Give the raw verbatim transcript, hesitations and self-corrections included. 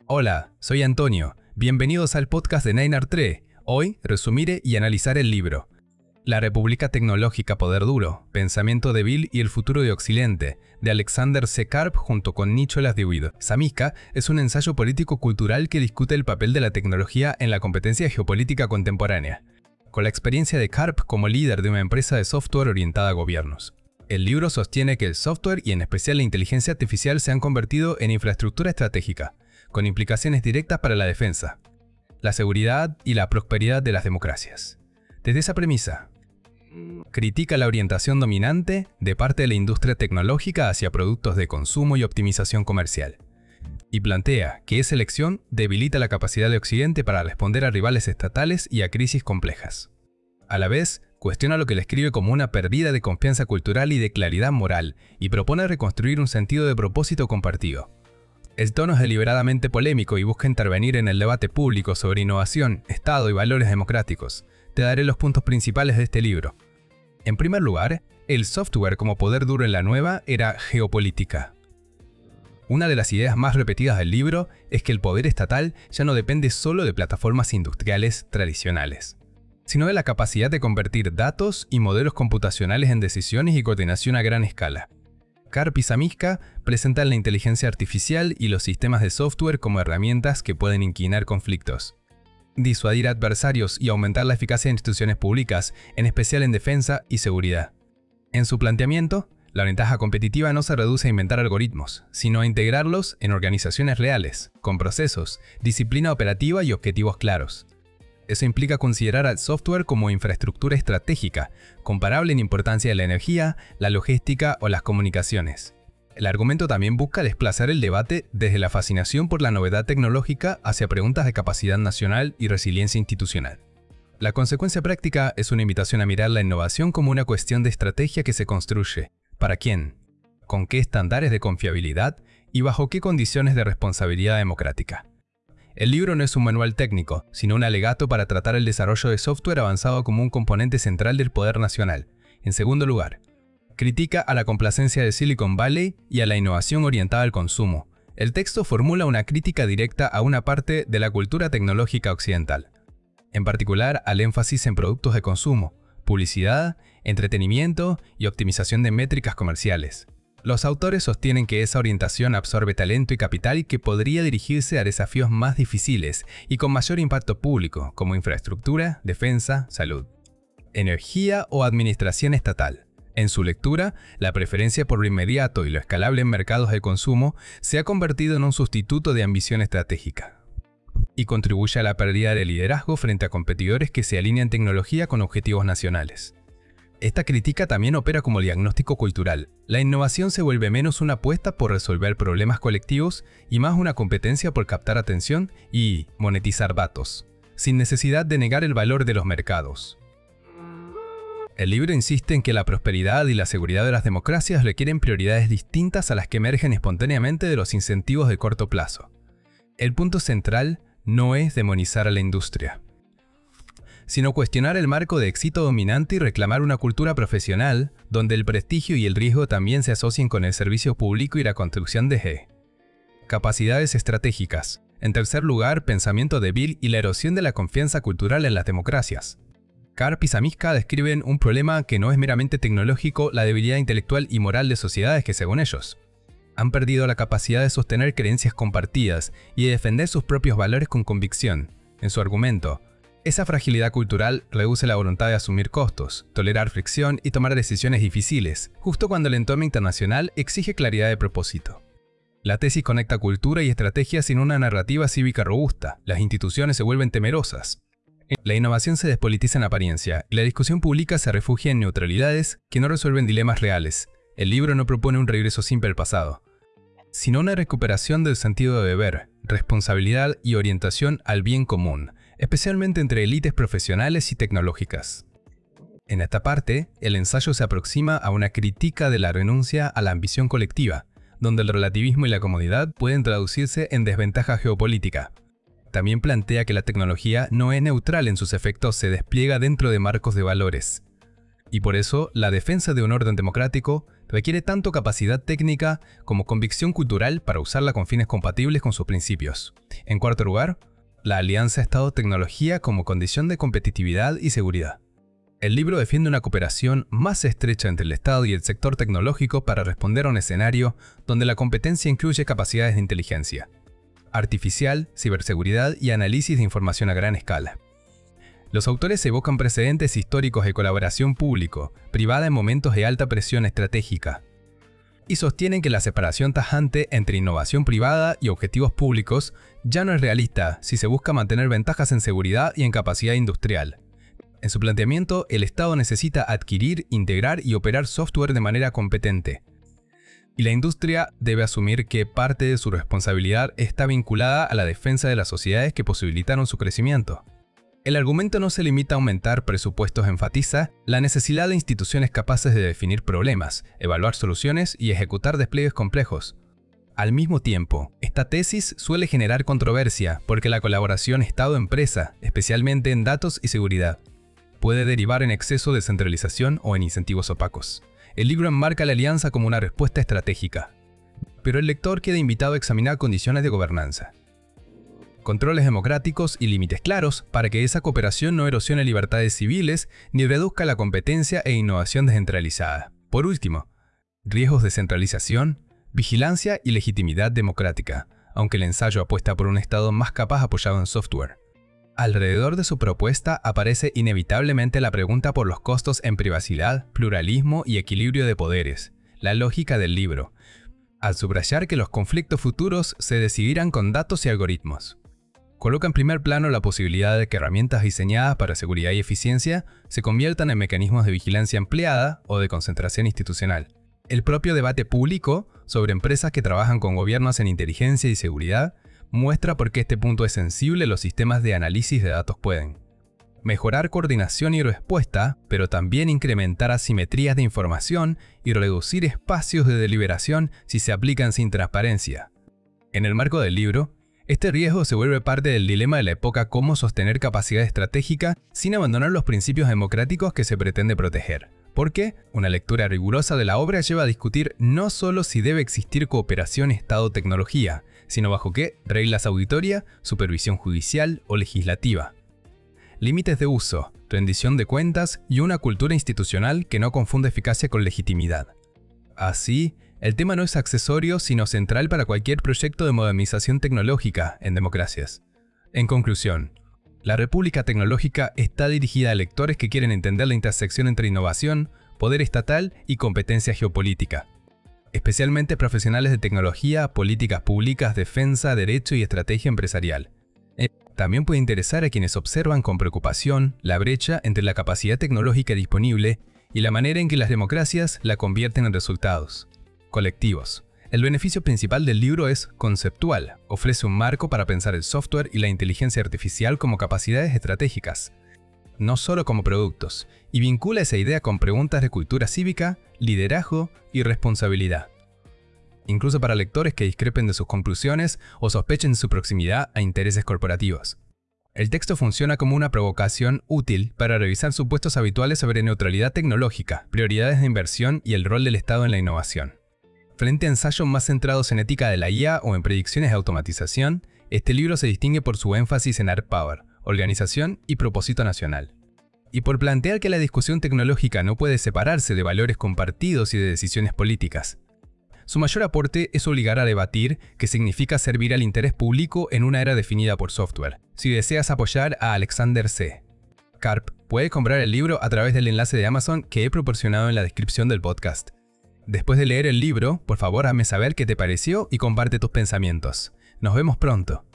Hola, soy Antonio. Bienvenidos al podcast de Nine Artre. Hoy resumiré y analizaré el libro La República Tecnológica Poder Duro, Pensamiento débil y el futuro de Occidente, de Alexander C. Karp junto con Nicholas Dewey. Samizka es un ensayo político-cultural que discute el papel de la tecnología en la competencia geopolítica contemporánea, con la experiencia de Karp como líder de una empresa de software orientada a gobiernos. El libro sostiene que el software y en especial la inteligencia artificial se han convertido en infraestructura estratégica, con implicaciones directas para la defensa, la seguridad y la prosperidad de las democracias. Desde esa premisa, critica la orientación dominante de parte de la industria tecnológica hacia productos de consumo y optimización comercial, y plantea que esa elección debilita la capacidad de Occidente para responder a rivales estatales y a crisis complejas. A la vez, cuestiona lo que le escribe como una pérdida de confianza cultural y de claridad moral, y propone reconstruir un sentido de propósito compartido. El tono es deliberadamente polémico y busca intervenir en el debate público sobre innovación, Estado y valores democráticos. Te daré los puntos principales de este libro. En primer lugar, el software como poder duro en la nueva era geopolítica. Una de las ideas más repetidas del libro es que el poder estatal ya no depende solo de plataformas industriales tradicionales, sino de la capacidad de convertir datos y modelos computacionales en decisiones y coordinación a gran escala. Karp y Samizka presentan la inteligencia artificial y los sistemas de software como herramientas que pueden inquinar conflictos, disuadir adversarios y aumentar la eficacia de instituciones públicas, en especial en defensa y seguridad. En su planteamiento, la ventaja competitiva no se reduce a inventar algoritmos, sino a integrarlos en organizaciones reales, con procesos, disciplina operativa y objetivos claros. Eso implica considerar al software como infraestructura estratégica, comparable en importancia a la energía, la logística o las comunicaciones. El argumento también busca desplazar el debate desde la fascinación por la novedad tecnológica hacia preguntas de capacidad nacional y resiliencia institucional. La consecuencia práctica es una invitación a mirar la innovación como una cuestión de estrategia que se construye. ¿Para quién? ¿Con qué estándares de confiabilidad? ¿Y bajo qué condiciones de responsabilidad democrática? El libro no es un manual técnico, sino un alegato para tratar el desarrollo de software avanzado como un componente central del poder nacional. En segundo lugar, critica a la complacencia de Silicon Valley y a la innovación orientada al consumo. El texto formula una crítica directa a una parte de la cultura tecnológica occidental, en particular al énfasis en productos de consumo, publicidad, entretenimiento y optimización de métricas comerciales. Los autores sostienen que esa orientación absorbe talento y capital que podría dirigirse a desafíos más difíciles y con mayor impacto público, como infraestructura, defensa, salud, energía o administración estatal. En su lectura, la preferencia por lo inmediato y lo escalable en mercados de consumo se ha convertido en un sustituto de ambición estratégica y contribuye a la pérdida de liderazgo frente a competidores que se alinean tecnología con objetivos nacionales. Esta crítica también opera como diagnóstico cultural. La innovación se vuelve menos una apuesta por resolver problemas colectivos y más una competencia por captar atención y monetizar datos, sin necesidad de negar el valor de los mercados. El libro insiste en que la prosperidad y la seguridad de las democracias requieren prioridades distintas a las que emergen espontáneamente de los incentivos de corto plazo. El punto central no es demonizar a la industria, sino cuestionar el marco de éxito dominante y reclamar una cultura profesional donde el prestigio y el riesgo también se asocien con el servicio público y la construcción de G. Capacidades estratégicas. En tercer lugar, pensamiento débil y la erosión de la confianza cultural en las democracias. Karp y Samizka describen un problema que no es meramente tecnológico, la debilidad intelectual y moral de sociedades que, según ellos, han perdido la capacidad de sostener creencias compartidas y de defender sus propios valores con convicción. En su argumento, esa fragilidad cultural reduce la voluntad de asumir costos, tolerar fricción y tomar decisiones difíciles, justo cuando el entorno internacional exige claridad de propósito. La tesis conecta cultura y estrategia sin una narrativa cívica robusta. Las instituciones se vuelven temerosas. La innovación se despolitiza en apariencia y la discusión pública se refugia en neutralidades que no resuelven dilemas reales. El libro no propone un regreso simple al pasado, sino una recuperación del sentido de deber, responsabilidad y orientación al bien común, especialmente entre élites profesionales y tecnológicas. En esta parte, el ensayo se aproxima a una crítica de la renuncia a la ambición colectiva, donde el relativismo y la comodidad pueden traducirse en desventaja geopolítica. También plantea que la tecnología no es neutral en sus efectos, se despliega dentro de marcos de valores. Y por eso, la defensa de un orden democrático requiere tanto capacidad técnica como convicción cultural para usarla con fines compatibles con sus principios. En cuarto lugar, la alianza Estado-Tecnología como condición de competitividad y seguridad. El libro defiende una cooperación más estrecha entre el Estado y el sector tecnológico para responder a un escenario donde la competencia incluye capacidades de inteligencia artificial, ciberseguridad y análisis de información a gran escala. Los autores evocan precedentes históricos de colaboración público-privada en momentos de alta presión estratégica y sostienen que la separación tajante entre innovación privada y objetivos públicos ya no es realista si se busca mantener ventajas en seguridad y en capacidad industrial. En su planteamiento, el Estado necesita adquirir, integrar y operar software de manera competente, y la industria debe asumir que parte de su responsabilidad está vinculada a la defensa de las sociedades que posibilitaron su crecimiento. El argumento no se limita a aumentar presupuestos, enfatiza la necesidad de instituciones capaces de definir problemas, evaluar soluciones y ejecutar despliegues complejos. Al mismo tiempo, esta tesis suele generar controversia porque la colaboración Estado-empresa, especialmente en datos y seguridad, puede derivar en exceso de centralización o en incentivos opacos. El libro enmarca la alianza como una respuesta estratégica, pero el lector queda invitado a examinar condiciones de gobernanza, controles democráticos y límites claros para que esa cooperación no erosione libertades civiles ni reduzca la competencia e innovación descentralizada. Por último, riesgos de centralización, vigilancia y legitimidad democrática, aunque el ensayo apuesta por un Estado más capaz apoyado en software. Alrededor de su propuesta aparece inevitablemente la pregunta por los costos en privacidad, pluralismo y equilibrio de poderes, la lógica del libro, al subrayar que los conflictos futuros se decidirán con datos y algoritmos. Coloca en primer plano la posibilidad de que herramientas diseñadas para seguridad y eficiencia se conviertan en mecanismos de vigilancia empleada o de concentración institucional. El propio debate público sobre empresas que trabajan con gobiernos en inteligencia y seguridad muestra por qué este punto es sensible los sistemas de análisis de datos pueden mejorar coordinación y respuesta, pero también incrementar asimetrías de información y reducir espacios de deliberación si se aplican sin transparencia. En el marco del libro, este riesgo se vuelve parte del dilema de la época: cómo sostener capacidad estratégica sin abandonar los principios democráticos que se pretende proteger. Porque una lectura rigurosa de la obra lleva a discutir no solo si debe existir cooperación Estado-tecnología, sino bajo qué reglas auditoria, supervisión judicial o legislativa. Límites de uso, rendición de cuentas y una cultura institucional que no confunde eficacia con legitimidad. Así, el tema no es accesorio sino central para cualquier proyecto de modernización tecnológica en democracias. En conclusión, la República Tecnológica está dirigida a lectores que quieren entender la intersección entre innovación, poder estatal y competencia geopolítica, especialmente profesionales de tecnología, políticas públicas, defensa, derecho y estrategia empresarial. También puede interesar a quienes observan con preocupación la brecha entre la capacidad tecnológica disponible y la manera en que las democracias la convierten en resultados colectivos. El beneficio principal del libro es conceptual, ofrece un marco para pensar el software y la inteligencia artificial como capacidades estratégicas, no solo como productos, y vincula esa idea con preguntas de cultura cívica, liderazgo y responsabilidad, incluso para lectores que discrepen de sus conclusiones o sospechen de su proximidad a intereses corporativos. El texto funciona como una provocación útil para revisar supuestos habituales sobre neutralidad tecnológica, prioridades de inversión y el rol del Estado en la innovación. Frente a ensayos más centrados en ética de la I A o en predicciones de automatización, este libro se distingue por su énfasis en hard power, organización y propósito nacional, y por plantear que la discusión tecnológica no puede separarse de valores compartidos y de decisiones políticas. Su mayor aporte es obligar a debatir qué significa servir al interés público en una era definida por software. Si deseas apoyar a Alexander C. Karp, puedes comprar el libro a través del enlace de Amazon que he proporcionado en la descripción del podcast. Después de leer el libro, por favor hazme saber qué te pareció y comparte tus pensamientos. Nos vemos pronto.